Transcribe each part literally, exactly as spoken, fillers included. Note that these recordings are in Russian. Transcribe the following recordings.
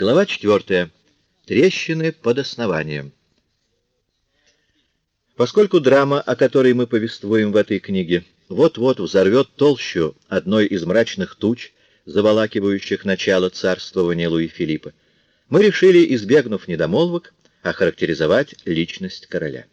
Глава четвертая. Трещины под основанием. Поскольку драма, о которой мы повествуем в этой книге, вот-вот взорвет толщу одной из мрачных туч, заволакивающих начало царствования Луи Филиппа, мы решили, избегнув недомолвок, охарактеризовать личность короля.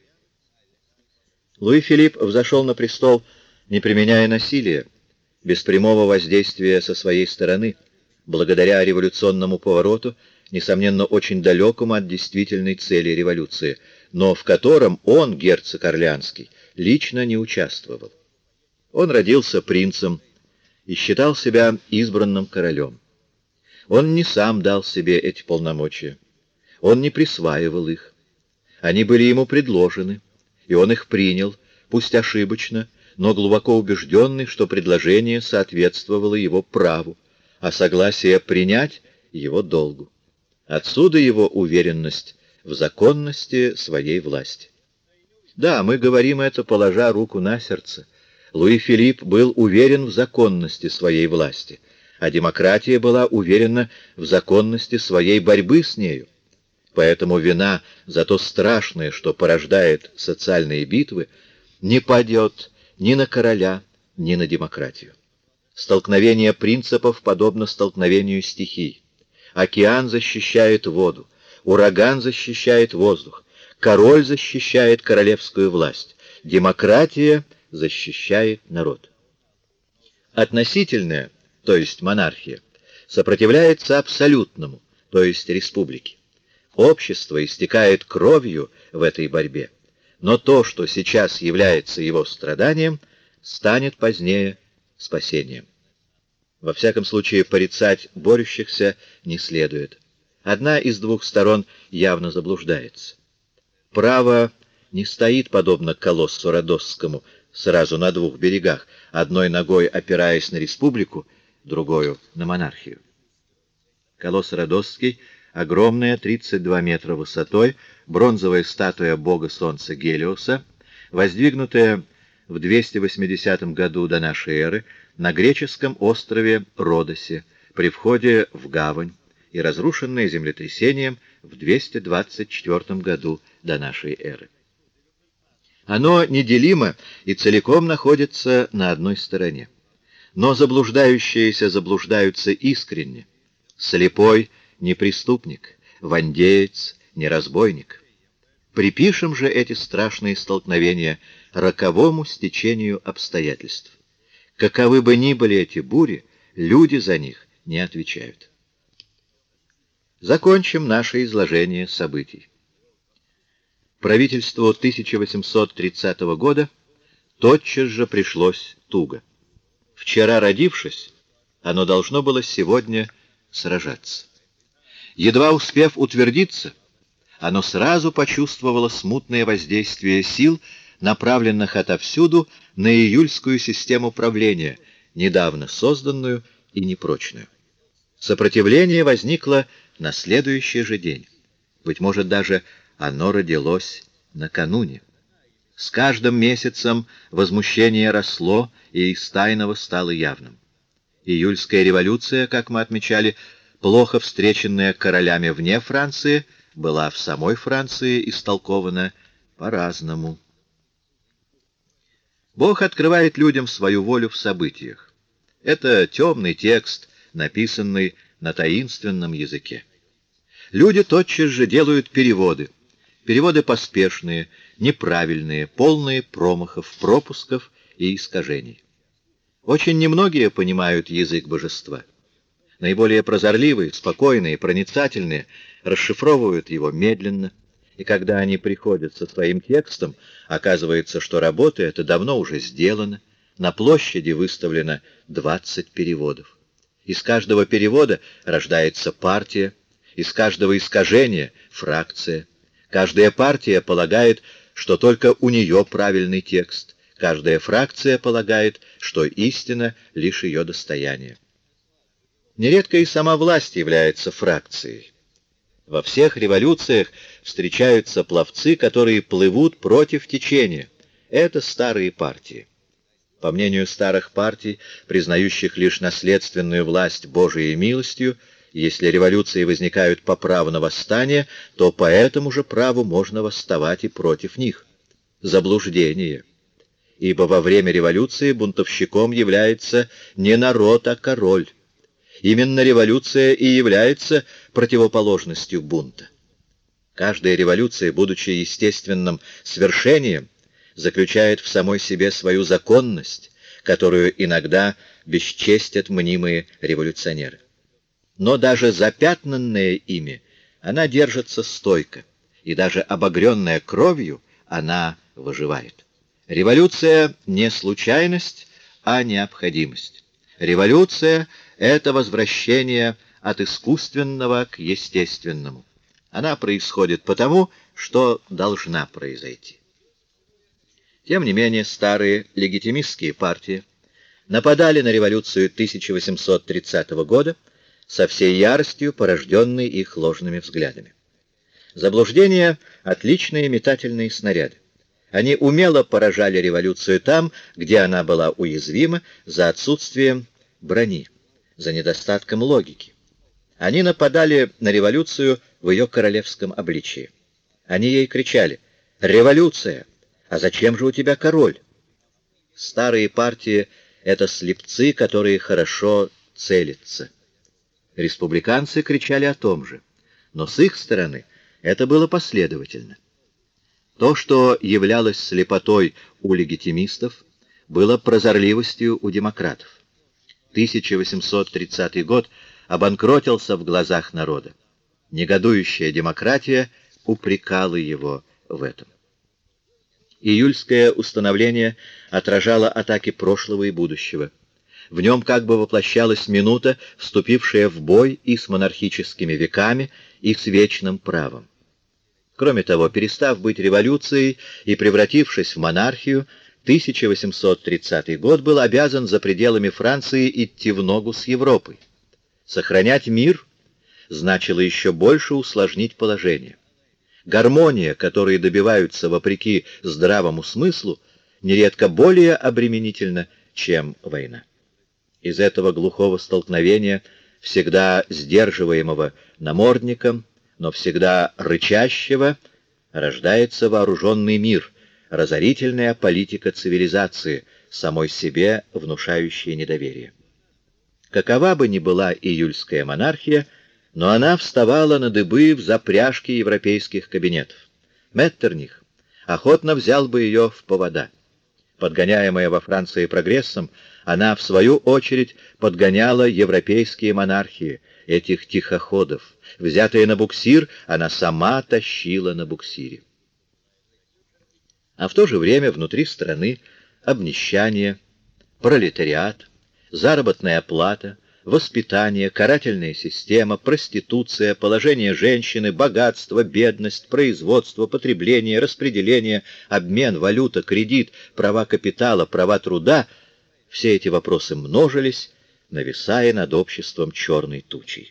Луи Филипп взошел на престол, не применяя насилия, без прямого воздействия со своей стороны, благодаря революционному повороту, несомненно, очень далекому от действительной цели революции, но в котором он, герцог Орлеанский, лично не участвовал. Он родился принцем и считал себя избранным королем. Он не сам дал себе эти полномочия, он не присваивал их. Они были ему предложены, и он их принял, пусть ошибочно, но глубоко убежденный, что предложение соответствовало его праву, а согласие принять — его долгу. Отсюда его уверенность в законности своей власти. Да, мы говорим это, положа руку на сердце. Луи Филипп был уверен в законности своей власти, а демократия была уверена в законности своей борьбы с нею. Поэтому вина за то страшное, что порождает социальные битвы, не падет ни на короля, ни на демократию. Столкновение принципов подобно столкновению стихий. Океан защищает воду, ураган защищает воздух, король защищает королевскую власть, демократия защищает народ. Относительная, то есть монархия, сопротивляется абсолютному, то есть республике. Общество истекает кровью в этой борьбе, но то, что сейчас является его страданием, станет позднее спасением. Во всяком случае, порицать борющихся не следует. Одна из двух сторон явно заблуждается. Право не стоит, подобно колоссу Родосскому, сразу на двух берегах, одной ногой опираясь на республику, другою — на монархию. Колосс Родосский — огромная, тридцать два метра высотой, бронзовая статуя бога солнца Гелиоса, воздвигнутая в двести восьмидесятом году до нашей эры на греческом острове Родосе при входе в гавань и разрушенная землетрясением в двести двадцать четвёртом году до нашей эры. Оно неделимо и целиком находится на одной стороне. Но заблуждающиеся заблуждаются искренне. Слепой — не преступник, вандеец — не разбойник. Припишем же эти страшные столкновения роковому стечению обстоятельств. Каковы бы ни были эти бури, люди за них не отвечают. Закончим наше изложение событий. Правительству тысяча восемьсот тридцатого года тотчас же пришлось туго. Вчера родившись, оно должно было сегодня сражаться. Едва успев утвердиться, оно сразу почувствовало смутное воздействие сил, направленных отовсюду на июльскую систему правления, недавно созданную и непрочную. Сопротивление возникло на следующий же день. Быть может, даже оно родилось накануне. С каждым месяцем возмущение росло и из тайного стало явным. Июльская революция, как мы отмечали, плохо встреченная королями вне Франции, была в самой Франции истолкована по-разному. Бог открывает людям свою волю в событиях. Это темный текст, написанный на таинственном языке. Люди тотчас же делают переводы. Переводы поспешные, неправильные, полные промахов, пропусков и искажений. Очень немногие понимают язык божества. Наиболее прозорливые, спокойные, проницательные расшифровывают его медленно, и когда они приходят со своим текстом, оказывается, что работа эта давно уже сделана, на площади выставлено двадцать переводов. Из каждого перевода рождается партия, из каждого искажения — фракция. Каждая партия полагает, что только у нее правильный текст, каждая фракция полагает, что истина — лишь ее достояние. Нередко и сама власть является фракцией. Во всех революциях встречаются пловцы, которые плывут против течения. Это старые партии. По мнению старых партий, признающих лишь наследственную власть Божией милостью, Если революции возникают по праву на восстание, то по этому же праву можно восставать и против них. Заблуждение. Ибо во время революции бунтовщиком является не народ, а король. Именно революция и является противоположностью бунта. Каждая революция, будучи естественным свершением, заключает в самой себе свою законность, которую иногда бесчестят мнимые революционеры. Но даже запятнанная ими, она держится стойко, и даже обогренная кровью, она выживает. Революция не случайность, а необходимость. Революция — это возвращение от искусственного к естественному. Она происходит потому, что должна произойти. Тем не менее, старые легитимистские партии нападали на революцию тысяча восемьсот тридцатого года со всей яростью, порожденной их ложными взглядами. Заблуждения — отличные метательные снаряды. Они умело поражали революцию там, где она была уязвима, за отсутствием брони, за недостатком логики. Они нападали на революцию в ее королевском обличии. Они ей кричали: «Революция! А зачем же у тебя король?» Старые партии — это слепцы, которые хорошо целятся. Республиканцы кричали о том же, но с их стороны это было последовательно. То, что являлось слепотой у легитимистов, было прозорливостью у демократов. тысяча восемьсот тридцатый год обанкротился в глазах народа. Негодующая демократия упрекала его в этом. Июльское установление отражало атаки прошлого и будущего. В нем как бы воплощалась минута, вступившая в бой и с монархическими веками, и с вечным правом. Кроме того, перестав быть революцией и превратившись в монархию, тысяча восемьсот тридцатый год был обязан за пределами Франции идти в ногу с Европой. Сохранять мир значило еще больше усложнить положение. Гармония, которой добиваются вопреки здравому смыслу, нередко более обременительна, чем война. Из этого глухого столкновения, всегда сдерживаемого намордником, но всегда рычащего, рождается вооруженный мир, разорительная политика цивилизации, самой себе внушающая недоверие. Какова бы ни была июльская монархия, но она вставала на дыбы в запряжке европейских кабинетов. Меттерних охотно взял бы ее в повода. Подгоняемая во Франции прогрессом, она, в свою очередь, подгоняла европейские монархии, этих тихоходов. Взятая на буксир, она сама тащила на буксире. А в то же время внутри страны обнищание, пролетариат, заработная плата, воспитание, карательная система, проституция, положение женщины, богатство, бедность, производство, потребление, распределение, обмен, валюта, кредит, права капитала, права труда — все эти вопросы множились, нависая над обществом черной тучей.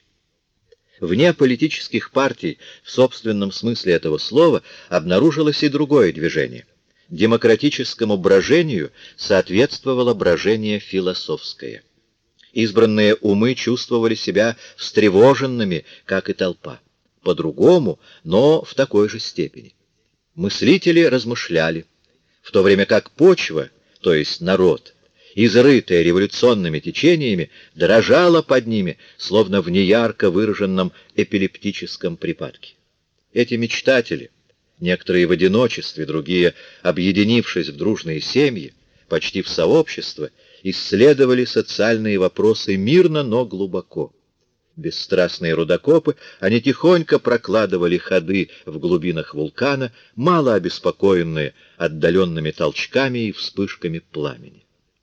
Вне политических партий, в собственном смысле этого слова, обнаружилось и другое движение. Демократическому брожению соответствовало брожение философское. Избранные умы чувствовали себя встревоженными, как и толпа. По-другому, но в такой же степени. Мыслители размышляли, в то время как почва, то есть народ, изрытая революционными течениями, дрожала под ними, словно в неярко выраженном эпилептическом припадке. Эти мечтатели, некоторые в одиночестве, другие, объединившись в дружные семьи, почти в сообщество, исследовали социальные вопросы мирно, но глубоко. Бесстрастные рудокопы, они тихонько прокладывали ходы в глубинах вулкана, мало обеспокоенные отдаленными толчками и вспышками пламени.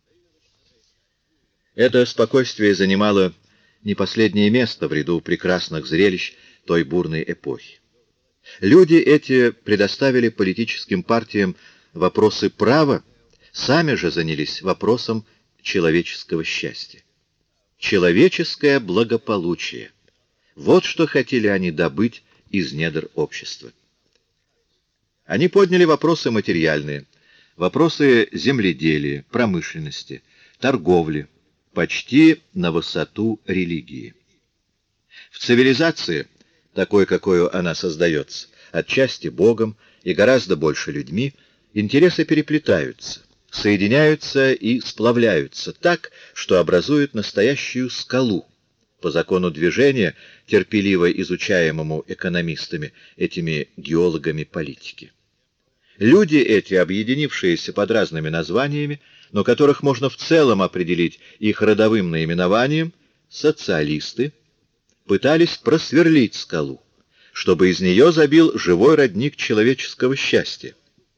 Это спокойствие занимало не последнее место в ряду прекрасных зрелищ той бурной эпохи. Люди эти предоставили политическим партиям вопросы права, сами же занялись вопросом человеческого счастья. Человеческое благополучие. Вот что хотели они добыть из недр общества. Они подняли вопросы материальные, вопросы земледелия, промышленности, торговли, почти на высоту религии. В цивилизации, такой, какой она создается, отчасти Богом и гораздо больше людьми, интересы переплетаются, соединяются и сплавляются так, что образуют настоящую скалу, по закону движения, терпеливо изучаемому экономистами, этими геологами политики. Люди эти, объединившиеся под разными названиями, но которых можно в целом определить их родовым наименованием, социалисты, пытались просверлить скалу, чтобы из нее забил живой родник человеческого счастья.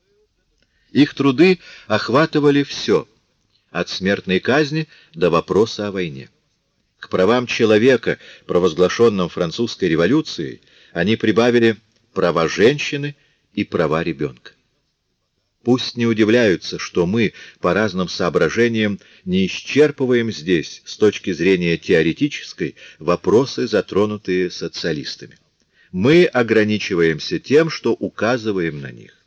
Их труды охватывали все, от смертной казни до вопроса о войне. К правам человека, провозглашенным французской революцией, они прибавили права женщины и права ребенка. Пусть не удивляются, что мы по разным соображениям не исчерпываем здесь, с точки зрения теоретической, вопросы, затронутые социалистами. Мы ограничиваемся тем, что указываем на них.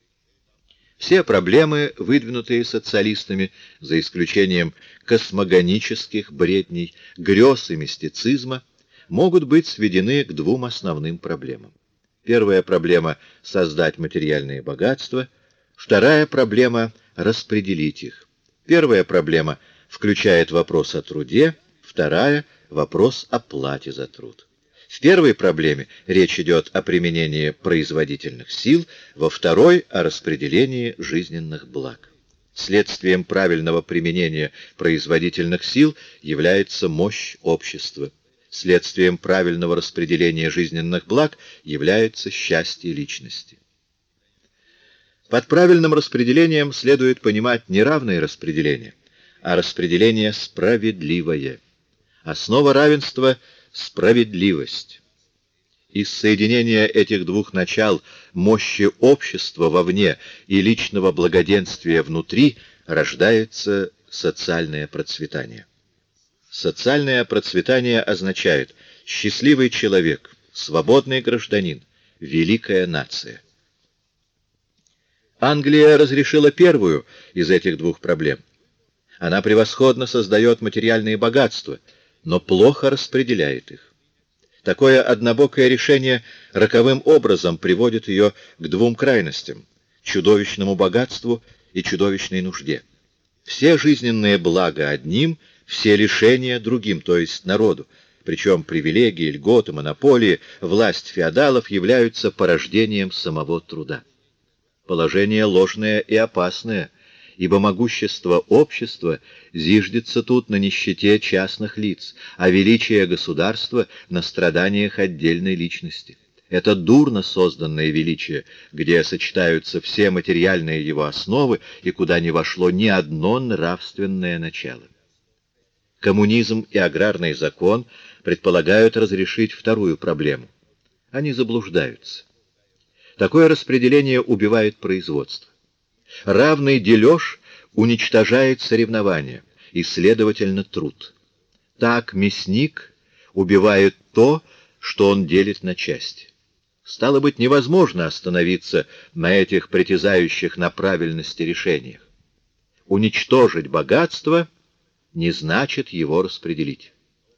Все проблемы, выдвинутые социалистами, за исключением космогонических бредней, грез и мистицизма, могут быть сведены к двум основным проблемам. Первая проблема — создать материальные богатства. Вторая проблема — распределить их. Первая проблема включает вопрос о труде, вторая — вопрос о плате за труд. В первой проблеме речь идет о применении производительных сил, во второй — о распределении жизненных благ. Следствием правильного применения производительных сил является мощь общества. Следствием правильного распределения жизненных благ является счастье личности. Под правильным распределением следует понимать не равное распределение, а распределение справедливое. Основа равенства — справедливость. Из соединения этих двух начал мощи общества вовне и личного благоденствия внутри рождается социальное процветание. Социальное процветание означает счастливый человек, свободный гражданин, великая нация. Англия разрешила первую из этих двух проблем. Она превосходно создает материальные богатства, но плохо распределяет их. Такое однобокое решение роковым образом приводит ее к двум крайностям — чудовищному богатству и чудовищной нужде. Все жизненные блага одним, все лишения другим, то есть народу, причем привилегии, льготы, монополии, власть феодалов являются порождением самого труда. Положение ложное и опасное, ибо могущество общества зиждется тут на нищете частных лиц, а величие государства — на страданиях отдельной личности. Это дурно созданное величие, где сочетаются все материальные его основы и куда не вошло ни одно нравственное начало. Коммунизм и аграрный закон предполагают разрешить вторую проблему. Они заблуждаются. Такое распределение убивает производство. Равный дележ уничтожает соревнования и, следовательно, труд. Так мясник убивает то, что он делит на части. Стало быть, невозможно остановиться на этих притязающих на правильности решениях. Уничтожить богатство не значит его распределить.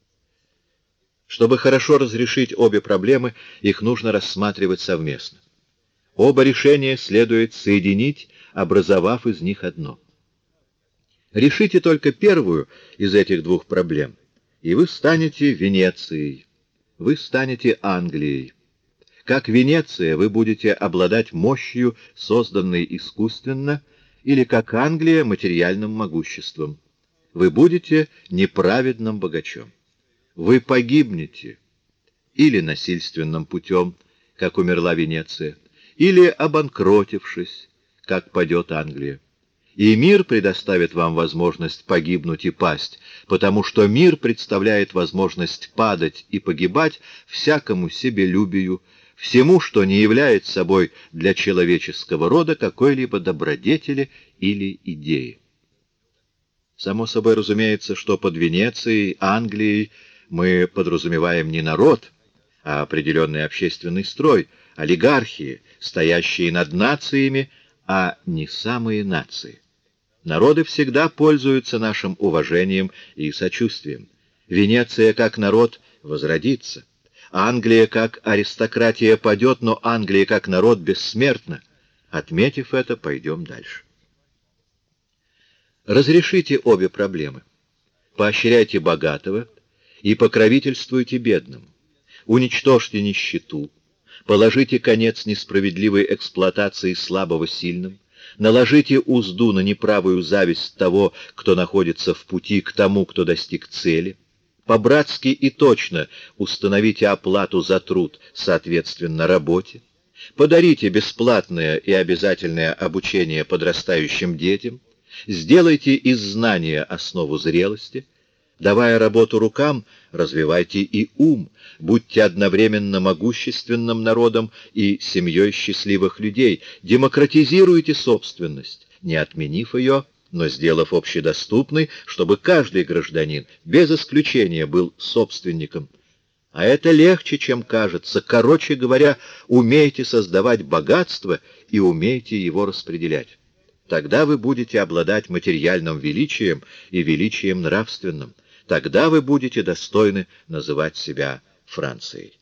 Чтобы хорошо разрешить обе проблемы, их нужно рассматривать совместно. Оба решения следует соединить, образовав из них одно. Решите только первую из этих двух проблем, и вы станете Венецией, вы станете Англией. Как Венеция вы будете обладать мощью, созданной искусственно, или как Англия материальным могуществом. Вы будете неправедным богачом. Вы погибнете или насильственным путем, как умерла Венеция, или обанкротившись, как падет Англия. И мир предоставит вам возможность погибнуть и пасть, потому что мир представляет возможность падать и погибать всякому себелюбию, всему, что не является собой для человеческого рода какой-либо добродетели или идеи. Само собой разумеется, что под Венецией, Англией мы подразумеваем не народ, а определенный общественный строй, олигархии, стоящие над нациями, а не самые нации. Народы всегда пользуются нашим уважением и сочувствием. Венеция, как народ, возродится. Англия как аристократия падет, но Англия как народ бессмертна. Отметив это, пойдем дальше. Разрешите обе проблемы. Поощряйте богатого и покровительствуйте бедным. Уничтожьте нищету, положите конец несправедливой эксплуатации слабого сильным, наложите узду на неправую зависть того, кто находится в пути, к тому, кто достиг цели, по-братски и точно установите оплату за труд соответственно работе, подарите бесплатное и обязательное обучение подрастающим детям, сделайте из знания основу зрелости. Давая работу рукам, развивайте и ум, будьте одновременно могущественным народом и семьей счастливых людей, демократизируйте собственность, не отменив ее, но сделав общедоступной, чтобы каждый гражданин, без исключения, был собственником. А это легче, чем кажется. Короче говоря, умейте создавать богатство и умейте его распределять. Тогда вы будете обладать материальным величием и величием нравственным. Тогда вы будете достойны называть себя Францией.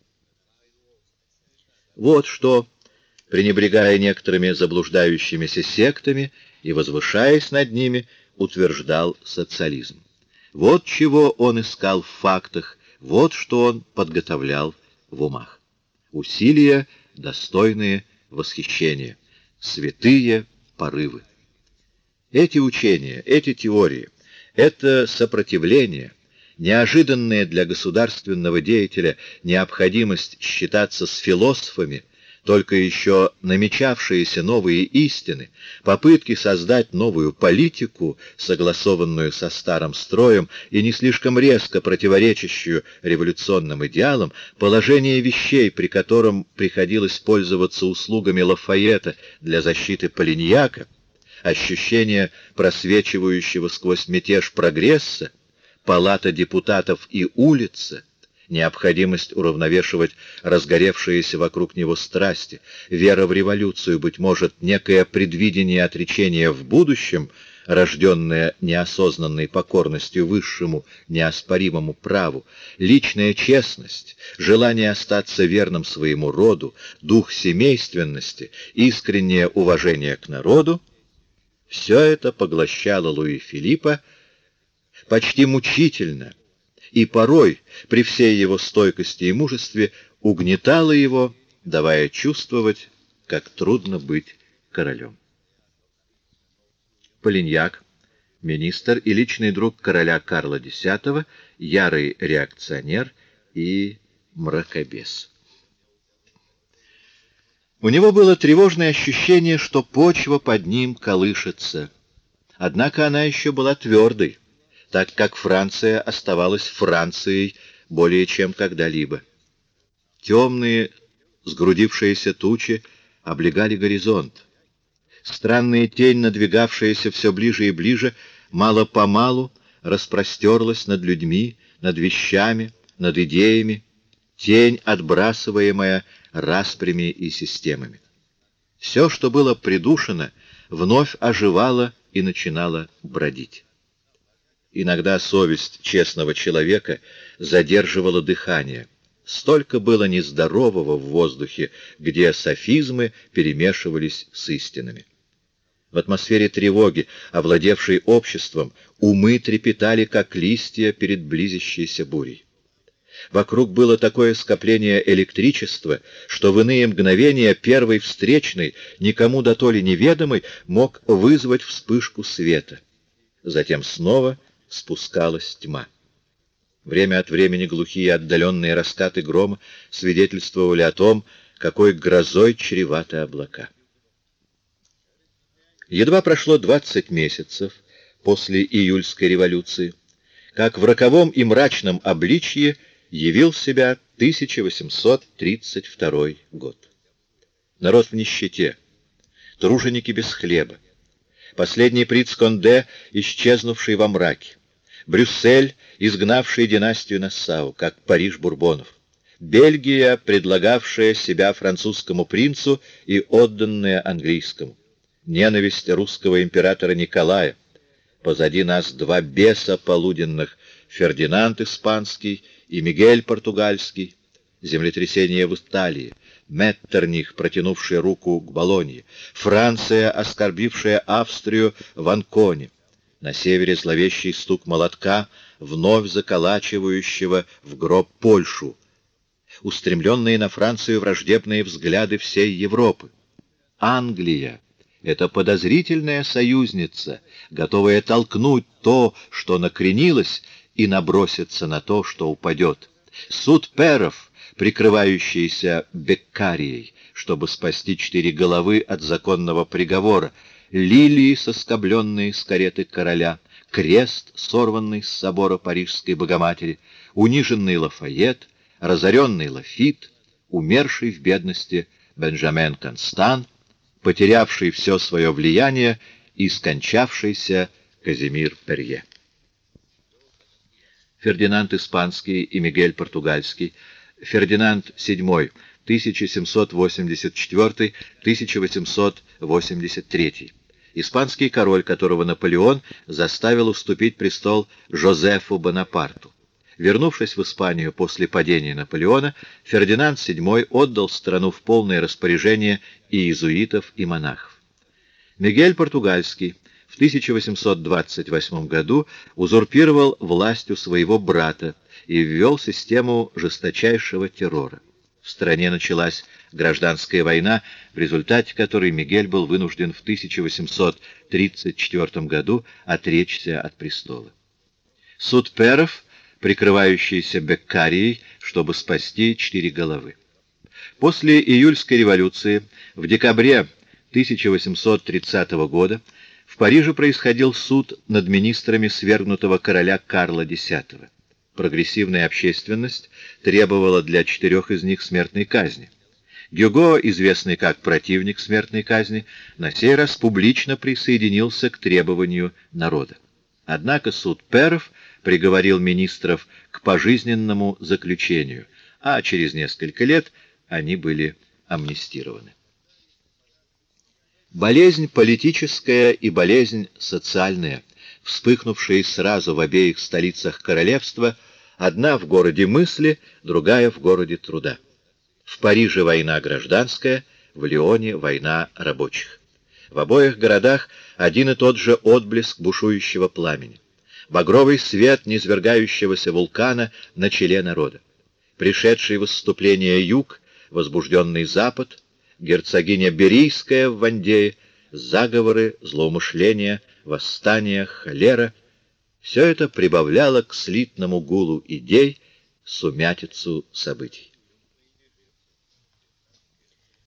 Вот что, пренебрегая некоторыми заблуждающимися сектами и возвышаясь над ними, утверждал социализм. Вот чего он искал в фактах, вот что он подготовлял в умах. Усилия, достойные восхищения, святые порывы. Эти учения, эти теории, это сопротивление, неожиданная для государственного деятеля необходимость считаться с философами, только еще намечавшиеся новые истины, попытки создать новую политику, согласованную со старым строем и не слишком резко противоречащую революционным идеалам, положение вещей, при котором приходилось пользоваться услугами Лафайета для защиты Полиньяка, ощущение просвечивающего сквозь мятеж прогресса, палата депутатов и улица, необходимость уравновешивать разгоревшиеся вокруг него страсти, вера в революцию, быть может, некое предвидение отречения в будущем, рожденное неосознанной покорностью высшему неоспоримому праву, личная честность, желание остаться верным своему роду, дух семейственности, искреннее уважение к народу — все это поглощало Луи Филиппа почти мучительно, и порой, при всей его стойкости и мужестве, угнетало его, давая чувствовать, как трудно быть королем. Полиньяк, министр и личный друг короля Карла X, ярый реакционер и мракобес. У него было тревожное ощущение, что почва под ним колышется. Однако она еще была твердой, так как Франция оставалась Францией более чем когда-либо. Темные, сгрудившиеся тучи облегали горизонт. Странная тень, надвигавшаяся все ближе и ближе, мало-помалу распростерлась над людьми, над вещами, над идеями, тень, отбрасываемая распрями и системами. Все, что было придушено, вновь оживало и начинало бродить. Иногда совесть честного человека задерживала дыхание. Столько было нездорового в воздухе, где софизмы перемешивались с истинами. В атмосфере тревоги, овладевшей обществом, умы трепетали, как листья перед близящейся бурей. Вокруг было такое скопление электричества, что в иные мгновения первый встречный, никому дотоле неведомый, мог вызвать вспышку света. Затем снова спускалась тьма. Время от времени глухие отдаленные раскаты грома свидетельствовали о том, какой грозой чреваты облака. Едва прошло двадцать месяцев после июльской революции, как в роковом и мрачном обличье явил себя тысяча восемьсот тридцать второй год. Народ в нищете, труженики без хлеба, последний принц Конде, исчезнувший во мраке, Брюссель, изгнавший династию Нассау, как Париж бурбонов, Бельгия, предлагавшая себя французскому принцу и отданная английскому, ненависть русского императора Николая, позади нас два беса полуденных, Фердинанд Испанский и Мигель Португальский, землетрясение в Италии, Меттерних, протянувший руку к Болонье, Франция, оскорбившая Австрию в Анконе, на севере зловещий стук молотка, вновь заколачивающего в гроб Польшу, устремленные на Францию враждебные взгляды всей Европы. Англия — это подозрительная союзница, готовая толкнуть то, что накренилось, и наброситься на то, что упадет. Суд перов, прикрывающийся Беккарией, чтобы спасти четыре головы от законного приговора, лилии, соскобленные с кареты короля, крест, сорванный с собора Парижской Богоматери, униженный Лафайет, разоренный Лафит, умерший в бедности Бенджамен Констант, потерявший все свое влияние и скончавшийся Казимир Перье. Фердинанд Испанский и Мигель Португальский, Фердинанд седьмой, тысяча семьсот восемьдесят четвёртый — тысяча восемьсот восемьдесят третий. Испанский король, которого Наполеон заставил уступить престол Жозефу Бонапарту. Вернувшись в Испанию после падения Наполеона, Фердинанд седьмой отдал страну в полное распоряжение иезуитов и монахов. Мигель Португальский в тысяча восемьсот двадцать восьмом году узурпировал власть у своего брата и ввел систему жесточайшего террора. В стране началась гражданская война, в результате которой Мигель был вынужден в тысяча восемьсот тридцать четвёртом году отречься от престола. Суд перов, прикрывающийся Беккарией, чтобы спасти четыре головы. После июльской революции в декабре тысяча восемьсот тридцатого года в Париже происходил суд над министрами свергнутого короля Карла Десятого. Прогрессивная общественность требовала для четырех из них смертной казни. Гюго, известный как противник смертной казни, на сей раз публично присоединился к требованию народа. Однако суд перов приговорил министров к пожизненному заключению, а через несколько лет они были амнистированы. Болезнь политическая и болезнь социальная, вспыхнувшие сразу в обеих столицах королевства, одна в городе мысли, другая в городе труда. В Париже война гражданская, в Лионе война рабочих. В обоих городах один и тот же отблеск бушующего пламени. Багровый свет низвергающегося вулкана на челе народа. Пришедший в выступление юг, возбужденный запад, герцогиня Берийская в Вандее, заговоры, злоумышления, восстания, холера — все это прибавляло к слитному гулу идей сумятицу событий.